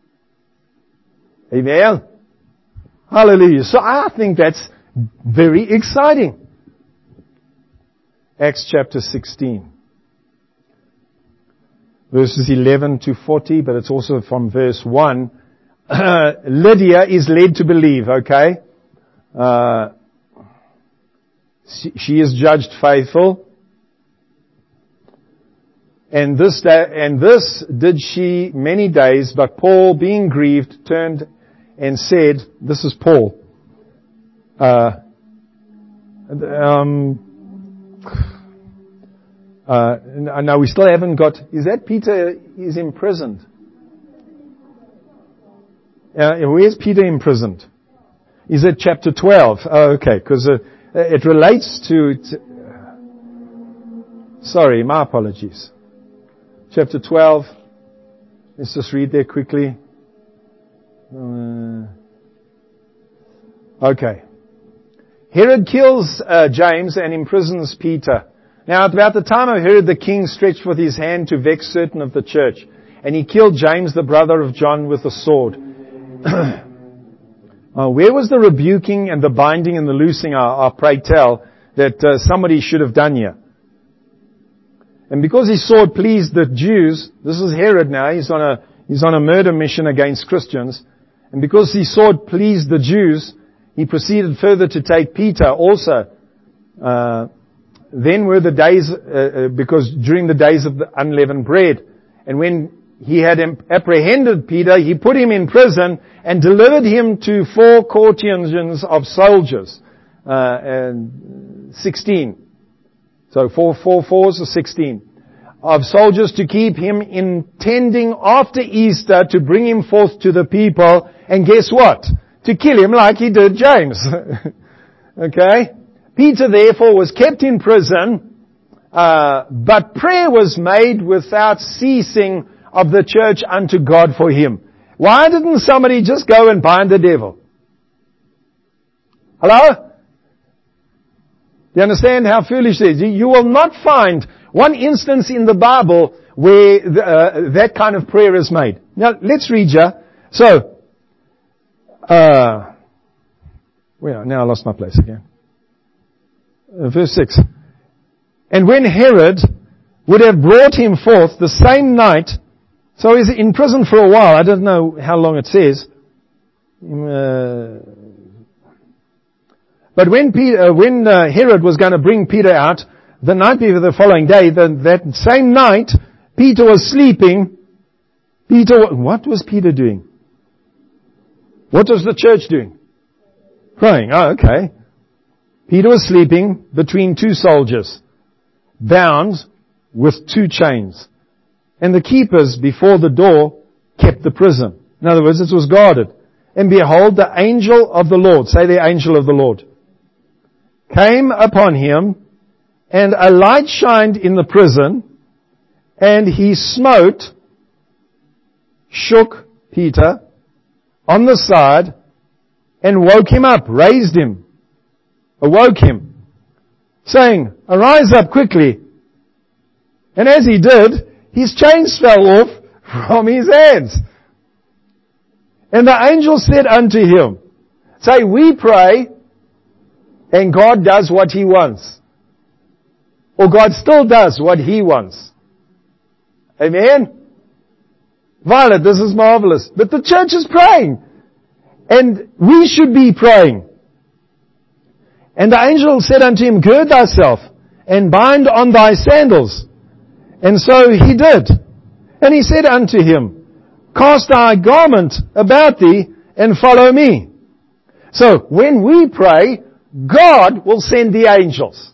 Amen. Hallelujah. So I think that's very exciting. Acts chapter sixteen. Verses eleven to forty, but it's also from verse one. Lydia is led to believe, okay? Uh, she is judged faithful. And this day, and this did she many days, but Paul, being grieved, turned and said, this is Paul. Uh, um, Uh, no, we still haven't got, is that Peter is imprisoned? Uh, where's Peter imprisoned? Is it chapter twelve? Oh, okay, because uh, it relates to, to, sorry, my apologies. Chapter twelve, let's just read there quickly. Uh, okay. Herod kills uh, James and imprisons Peter. Now, about the time of Herod, the king stretched forth his hand to vex certain of the church. And he killed James, the brother of John, with a sword. uh, where was the rebuking and the binding and the loosing, I, I pray tell, that uh, somebody should have done here? And because his sword pleased the Jews, this is Herod now, he's on a, he's on a murder mission against Christians. And because his sword pleased the Jews, he proceeded further to take Peter also, uh, Then were the days, uh, because during the days of the unleavened bread, and when he had apprehended Peter, he put him in prison and delivered him to four contingents of soldiers. Uh, and sixteen. So four, four fours are sixteen. Of soldiers to keep him, intending after Easter to bring him forth to the people. And guess what? To kill him like he did James. Okay? Peter, therefore, was kept in prison, uh, but prayer was made without ceasing of the church unto God for him. Why didn't somebody just go and bind the devil? Hello? Do you understand how foolish it is? You will not find one instance in the Bible where the, uh, that kind of prayer is made. Now, let's read you. So, uh, well, now I lost my place again. Uh, verse six. And when Herod would have brought him forth the same night, so he's in prison for a while. I don't know how long it says. Uh, but when Peter, uh, when uh, Herod was going to bring Peter out, the night before the following day, the, that same night, Peter was sleeping. Peter, what was Peter doing? What was the church doing? Praying. Oh, okay. Peter was sleeping between two soldiers, bound with two chains. And the keepers before the door kept the prison. In other words, it was guarded. And behold, the angel of the Lord, say the angel of the Lord, came upon him, and a light shined in the prison, and he smote, shook Peter on the side, and woke him up, raised him, awoke him, saying, arise up quickly. And as he did, his chains fell off from his hands. And the angel said unto him, say, we pray, and God does what He wants. Or God still does what He wants. Amen? Violet, this is marvelous. But the church is praying. And we should be praying. And the angel said unto him, gird thyself, and bind on thy sandals. And so he did. And he said unto him, cast thy garment about thee, and follow me. So, when we pray, God will send the angels.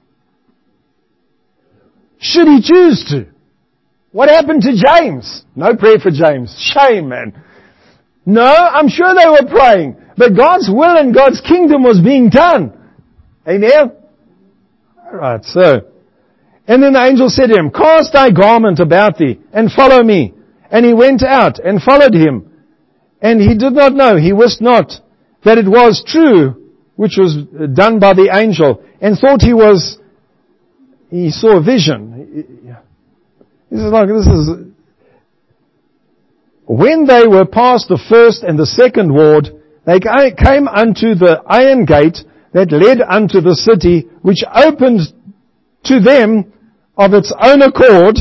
Should He choose to. What happened to James? No prayer for James. Shame, man. No, I'm sure they were praying. But God's will and God's kingdom was being done. Amen? Alright, so. And then the angel said to him, cast thy garment about thee, and follow me. And he went out and followed him. And he did not know, he wist not that it was true, which was done by the angel, and thought he was, he saw a vision. This is like, this is, when they were past the first and the second ward, they came unto the iron gate that led unto the city, which opened to them of its own accord,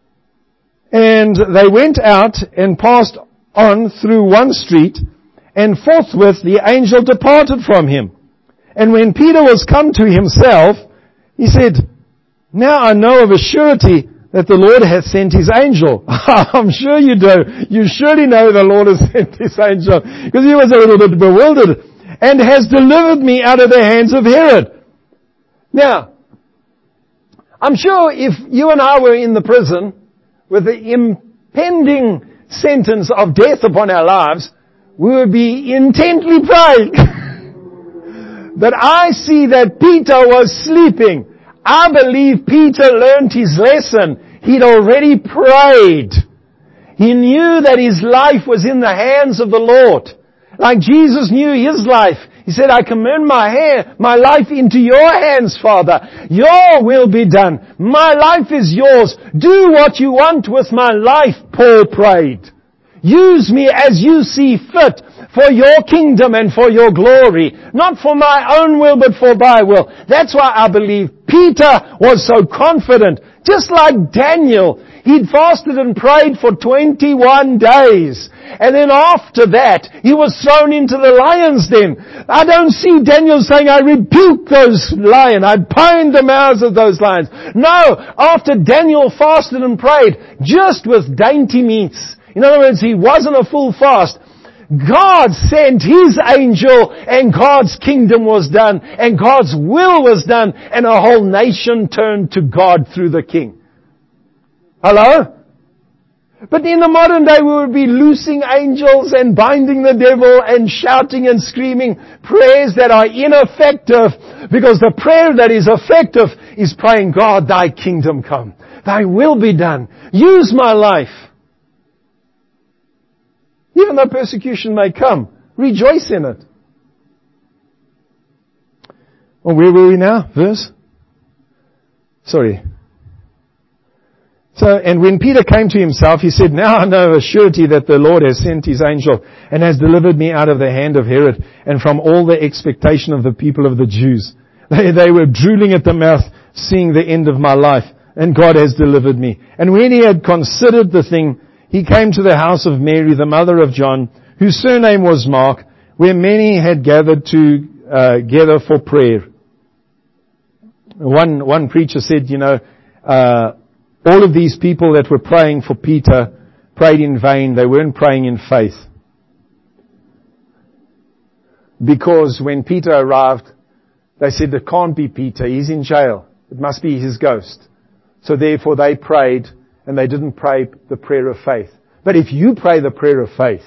and they went out and passed on through one street, and forthwith the angel departed from him. And when Peter was come to himself, he said, now I know of a surety that the Lord hath sent His angel. I'm sure you do. You surely know the Lord has sent His angel, because he was a little bit bewildered, and has delivered me out of the hands of Herod. Now, I'm sure if you and I were in the prison with the impending sentence of death upon our lives, we would be intently praying. But I see that Peter was sleeping. I believe Peter learned his lesson. He'd already prayed. He knew that his life was in the hands of the Lord. Like Jesus knew his life. He said, I commend my hair, my life into your hands, Father. Your will be done. My life is yours. Do what you want with my life, Paul prayed. Use me as you see fit for your kingdom and for your glory. Not for my own will, but for thy will. That's why I believe Peter was so confident. Just like Daniel, he'd fasted and prayed for twenty-one days. And then after that, he was thrown into the lion's den. I don't see Daniel saying, I rebuke those lions. I bind the mouths of those lions. No, after Daniel fasted and prayed, just with dainty meats. In other words, he wasn't a full fast. God sent His angel, and God's kingdom was done, and God's will was done, and a whole nation turned to God through the king. Hello? But in the modern day, we would be loosing angels and binding the devil and shouting and screaming prayers that are ineffective, because the prayer that is effective is praying, God, thy kingdom come. Thy will be done. Use my life. Even though persecution may come, rejoice in it. Well, where were we now? Verse? Sorry. So, and when Peter came to himself, he said, now I know of a surety that the Lord has sent His angel and has delivered me out of the hand of Herod and from all the expectation of the people of the Jews. They, they were drooling at the mouth, seeing the end of my life, and God has delivered me. And when he had considered the thing, he came to the house of Mary, the mother of John, whose surname was Mark, where many had gathered together uh, for prayer. One, one preacher said, you know, uh, all of these people that were praying for Peter prayed in vain. They weren't praying in faith. Because when Peter arrived, they said, it can't be Peter. He's in jail. It must be his ghost. So therefore they prayed, and they didn't pray the prayer of faith. But if you pray the prayer of faith,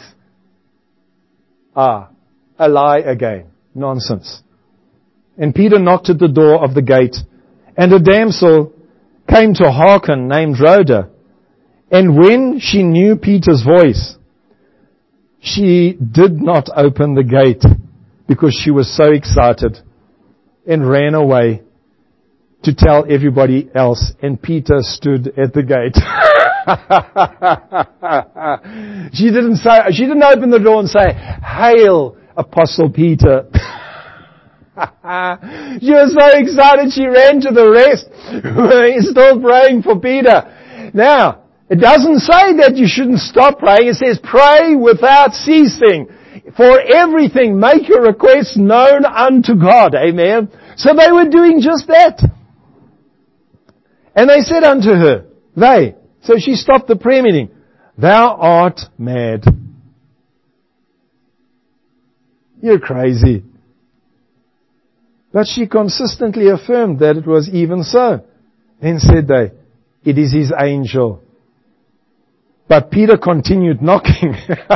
ah, a lie again. Nonsense. And Peter knocked at the door of the gate, and a damsel came to hearken named Rhoda. And when she knew Peter's voice, she did not open the gate because she was so excited, and ran away to tell everybody else. And Peter stood at the gate. She didn't say, she didn't open the door and say, "Hail, Apostle Peter." She was so excited she ran to the rest who were still praying for Peter. Now, it doesn't say that you shouldn't stop praying. It says pray without ceasing. For everything, make your requests known unto God. Amen. So they were doing just that. And they said unto her, they, so she stopped the prayer meeting, "Thou art mad." You're crazy. But she consistently affirmed that it was even so. Then said they, "It is his angel." But Peter continued knocking.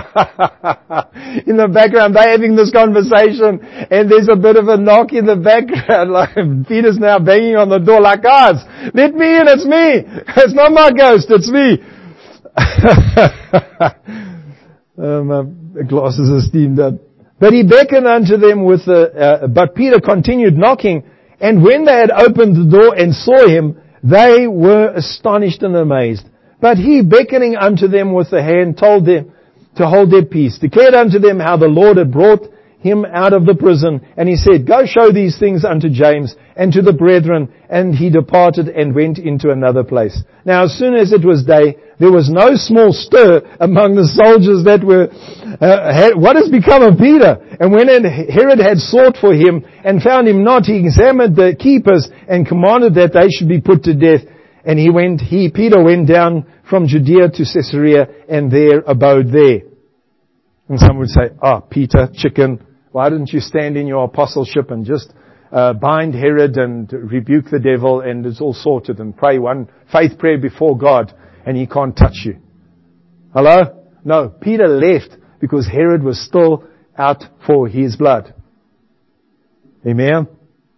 In the background, they're having this conversation, and there's a bit of a knock in the background. Like Peter's now banging on the door, like, "Guys, let me in, it's me. It's not my ghost, it's me." Um, my glasses are steamed up. But he beckoned unto them with the, uh, but Peter continued knocking, and when they had opened the door and saw him, they were astonished and amazed. But he, beckoning unto them with the hand, told them to hold their peace, declared unto them how the Lord had brought him out of the prison, and he said, Go show these things unto James and to the brethren. And he departed and went into another place. Now as soon as it was day, there was no small stir among the soldiers that were, uh, had, what has become of Peter? And when Herod had sought for him and found him not, he examined the keepers and commanded that they should be put to death. And he went, he, Peter went down from Judea to Caesarea and there abode there. And some would say, oh, Peter, chicken, why didn't you stand in your apostleship and just uh, bind Herod and rebuke the devil and it's all sorted and pray one faith prayer before God and he can't touch you? Hello? No, Peter left because Herod was still out for his blood. Amen?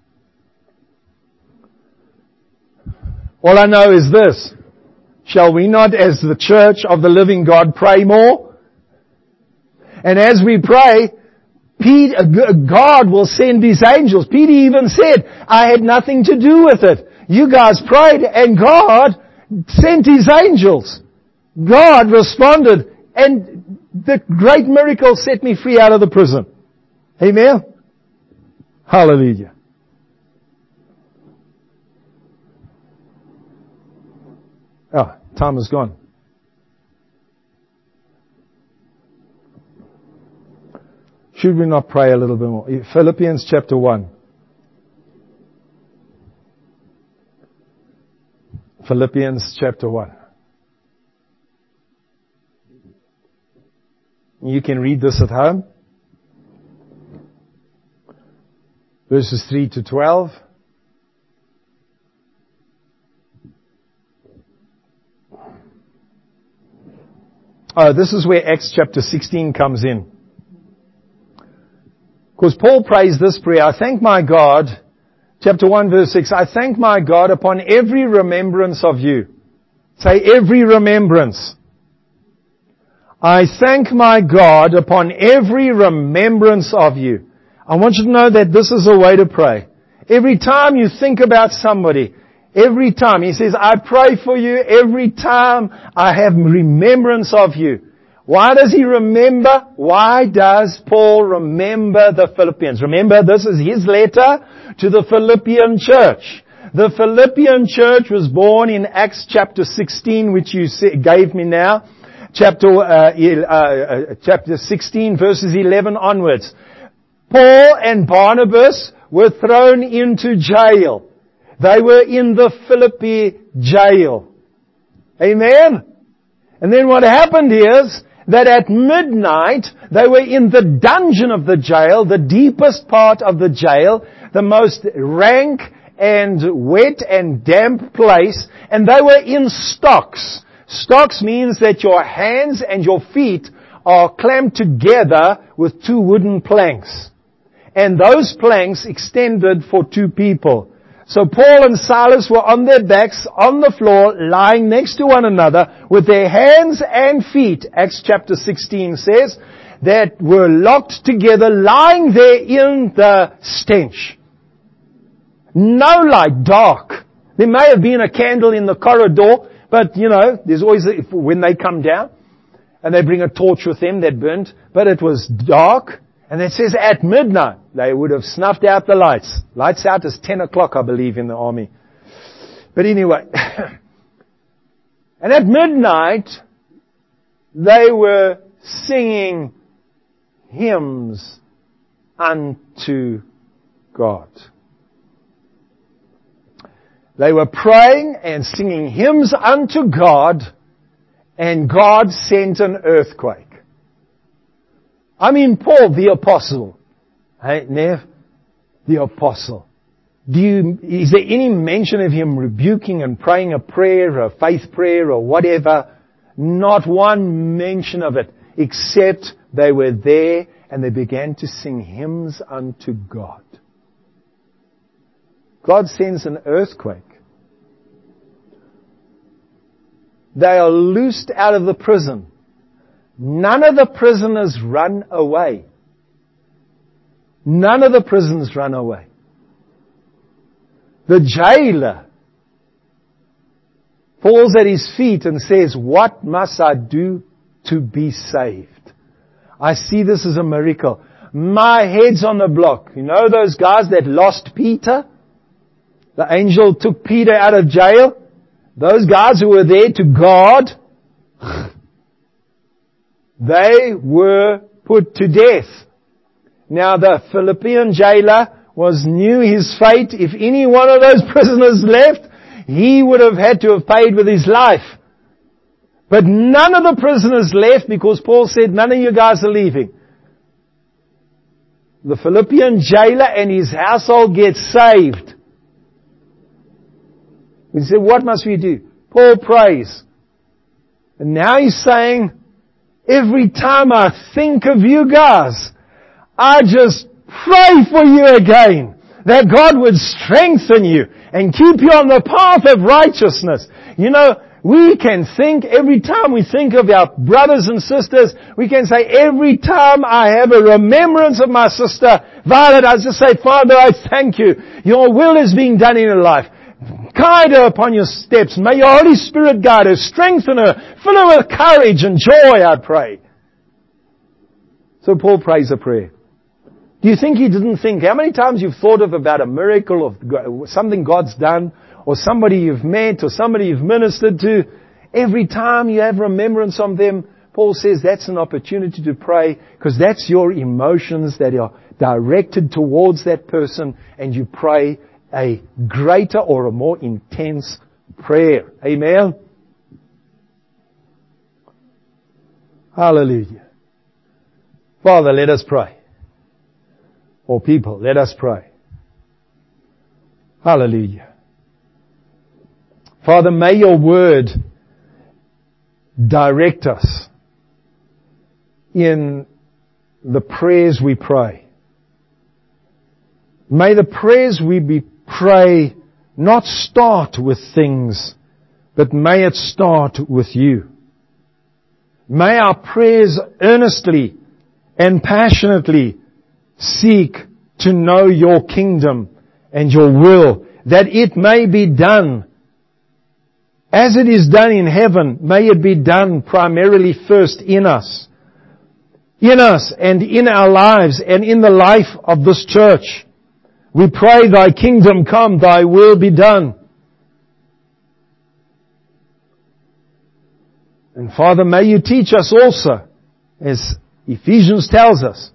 All I know is this. Shall we not, as the church of the living God, pray more? And as we pray, Peter, God will send His angels. Peter even said, I had nothing to do with it. You guys prayed and God sent His angels. God responded and the great miracle set me free out of the prison. Amen? Hallelujah. Oh, time is gone. Should we not pray a little bit more? Philippians chapter one. Philippians chapter one. You can read this at home. Verses three to twelve. Oh, this is where Acts chapter sixteen comes in. Because Paul prays this prayer, I thank my God, chapter one verse six, I thank my God upon every remembrance of you. Say every remembrance. I thank my God upon every remembrance of you. I want you to know that this is a way to pray. Every time you think about somebody, every time, he says, I pray for you every time I have remembrance of you. Why does he remember? Why does Paul remember the Philippians? Remember, this is his letter to the Philippian church. The Philippian church was born in Acts chapter sixteen, which you gave me now. Chapter, uh, uh, chapter sixteen, verses eleven onwards. Paul and Barnabas were thrown into jail. They were in the Philippi jail. Amen? And then what happened is, that at midnight, they were in the dungeon of the jail, the deepest part of the jail, the most rank and wet and damp place, and they were in stocks. Stocks means that your hands and your feet are clamped together with two wooden planks. And those planks extended for two people. So Paul and Silas were on their backs, on the floor, lying next to one another, with their hands and feet, Acts chapter sixteen says, that were locked together, lying there in the stench. No light, dark. There may have been a candle in the corridor, but you know, there's always, a, when they come down, and they bring a torch with them that burnt, but it was dark. And it says at midnight, they would have snuffed out the lights. Lights out is ten o'clock, I believe, in the army. But anyway. And at midnight, they were singing hymns unto God. They were praying and singing hymns unto God, and God sent an earthquake. I mean, Paul, the apostle. Hey, Nev? The apostle. Do you, is there any mention of him rebuking and praying a prayer, a faith prayer, or whatever? Not one mention of it, except they were there and they began to sing hymns unto God. God sends an earthquake. They are loosed out of the prison. none of the prisoners run away. None of the prisoners run away. The jailer falls at his feet and says, what must I do to be saved? I see this as a miracle. My head's on the block. You know those guys that lost Peter? The angel took Peter out of jail. Those guys who were there to guard, they were put to death. Now the Philippian jailer was knew his fate. If any one of those prisoners left, he would have had to have paid with his life. But none of the prisoners left because Paul said, none of you guys are leaving. The Philippian jailer and his household get saved. We said, what must we do? Paul prays. And now he's saying, every time I think of you guys, I just pray for you again. That God would strengthen you and keep you on the path of righteousness. You know, we can think, every time we think of our brothers and sisters, we can say, every time I have a remembrance of my sister Violet, I just say, Father, I thank you. Your will is being done in her life. Guide her upon your steps. May your Holy Spirit guide her, strengthen her, fill her with courage and joy, I pray. So Paul prays a prayer. Do you think he didn't think? How many times you've thought of about a miracle or something God's done, or somebody you've met, or somebody you've ministered to? Every time you have remembrance of them, Paul says that's an opportunity to pray, because that's your emotions that are directed towards that person, and you pray a greater or a more intense prayer. Amen? Hallelujah. Father, let us pray. Or people, let us pray. Hallelujah. Father, may your word direct us in the prayers we pray. May the prayers we be pray not start with things, but may it start with you. May our prayers earnestly and passionately seek to know your kingdom and your will, that it may be done as it is done in heaven. May it be done primarily first in us. In us and in our lives and in the life of this church. We pray, thy kingdom come, thy will be done. And Father, may you teach us also, as Ephesians tells us,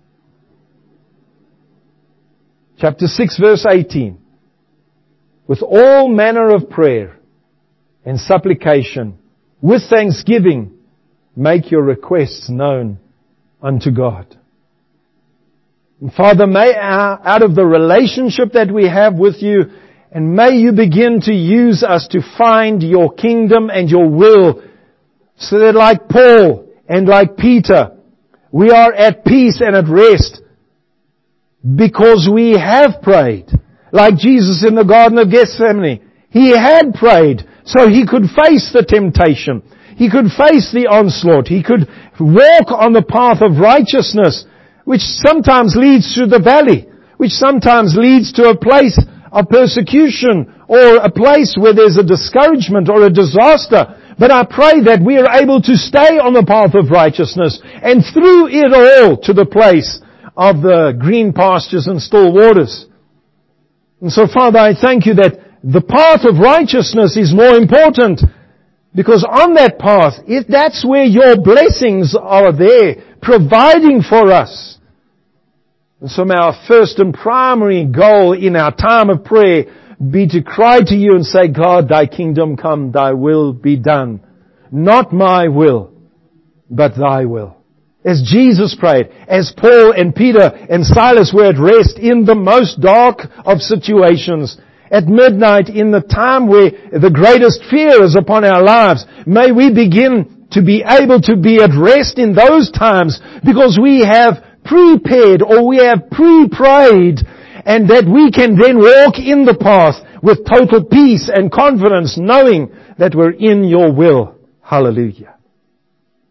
chapter six, verse eighteen, with all manner of prayer and supplication, with thanksgiving, make your requests known unto God. And Father, may our, out of the relationship that we have with you, and may you begin to use us to find your kingdom and your will, so that like Paul and like Peter, we are at peace and at rest, because we have prayed. Like Jesus in the Garden of Gethsemane, he had prayed so he could face the temptation. He could face the onslaught. He could walk on the path of righteousness, which sometimes leads to the valley, which sometimes leads to a place of persecution or a place where there's a discouragement or a disaster. But I pray that we are able to stay on the path of righteousness and through it all to the place of the green pastures and still waters. And so, Father, I thank you that the path of righteousness is more important, because on that path, if that's where your blessings are there, providing for us. And so may our first and primary goal in our time of prayer be to cry to you and say, God, thy kingdom come, thy will be done. Not my will, but thy will. As Jesus prayed, as Paul and Peter and Silas were at rest in the most dark of situations, at midnight in the time where the greatest fear is upon our lives, may we begin to be able to be at rest in those times, because we have prepared or we have pre-prayed, and that we can then walk in the path with total peace and confidence, knowing that we're in your will. Hallelujah.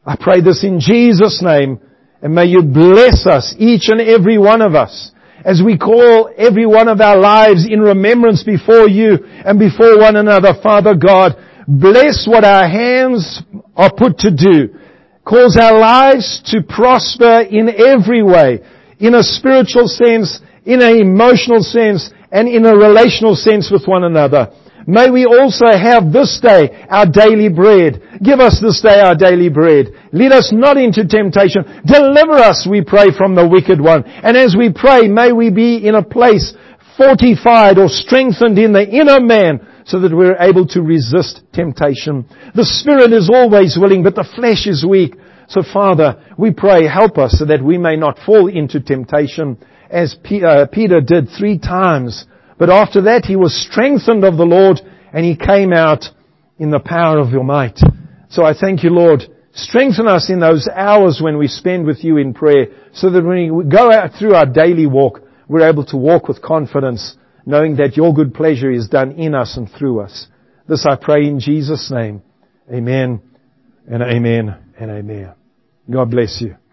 I pray this in Jesus' name, and may you bless us, each and every one of us, as we call every one of our lives in remembrance before you and before one another. Father God, bless what our hands are put to do. Cause our lives to prosper in every way, in a spiritual sense, in an emotional sense, and in a relational sense with one another. May we also have this day our daily bread. Give us this day our daily bread. Lead us not into temptation. Deliver us, we pray, from the wicked one. And as we pray, may we be in a place fortified or strengthened in the inner man so that we're able to resist temptation. The spirit is always willing, but the flesh is weak. So Father, we pray, help us so that we may not fall into temptation as Peter did three times. But after that, he was strengthened of the Lord, and he came out in the power of your might. So I thank you, Lord. Strengthen us in those hours when we spend with you in prayer, so that when we go out through our daily walk, we're able to walk with confidence, knowing that your good pleasure is done in us and through us. This I pray in Jesus' name. Amen and amen and amen. God bless you.